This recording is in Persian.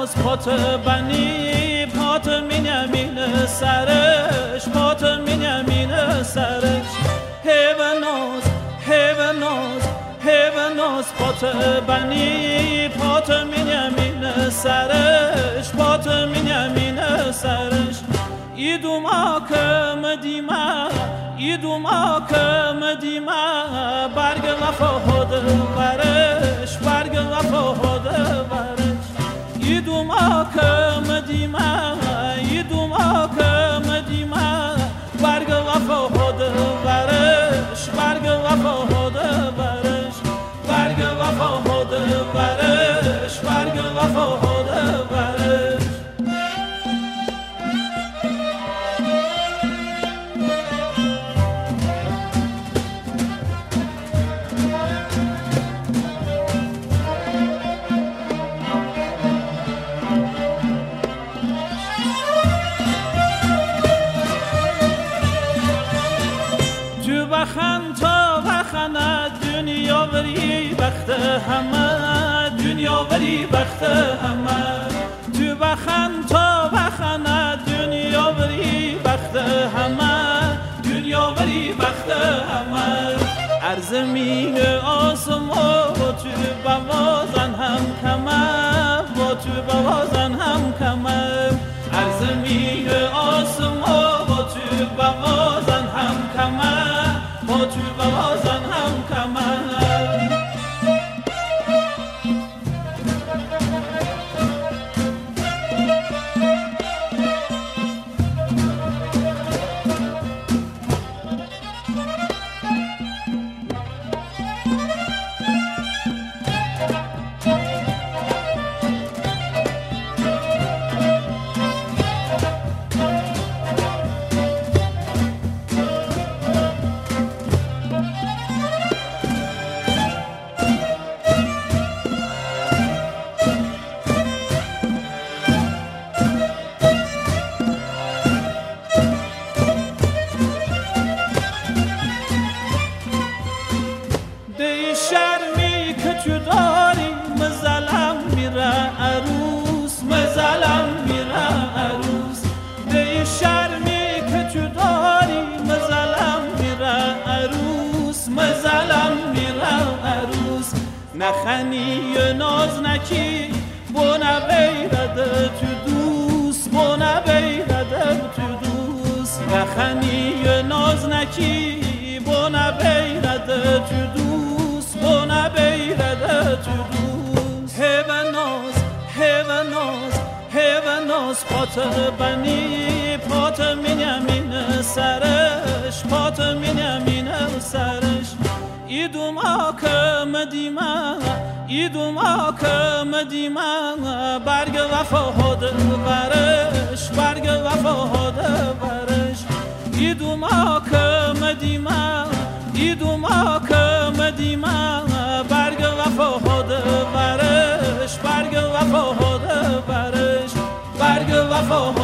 ناز پات بنی پات مینیمین سرش پات مینیمین سرش هیوناز پات بنی پات مینیمین سرش پات مینیمین سرش ایدوم آکم دیما برگ وفا هد ورش برگ وفا هد ورش ایدوم آکم دیما برگ وفا هد ورش برگ وفا هد ورش برگ وفا هد ورش برگ وفا هد ورش دنیا وری بخت همه تو بخند تا بخند دنیا وری بخت همه دنیا وری بخت همه ارزمین آسمان با تو بوازن هم کمه با تو بوازن هم کمه ارزمین آسمان با تو بوازن هم کمه با تو بوازن هم کمه نخنی ناز نکی بونه بیرده تو دوست بونه بیرده تو دوست نخنی ناز نکی بونه بیرده تو دوست بونه بیرده تو دوست هیوناز پات بنی پات مینیمین سرش پات مینیمین سرش ایدوم آکم دیما برگ وفا هد ورش برگ وفا هد ورش ایدوم آکم دیما برگ وفا هد ورش برگ وفا هد ورش برگ وفا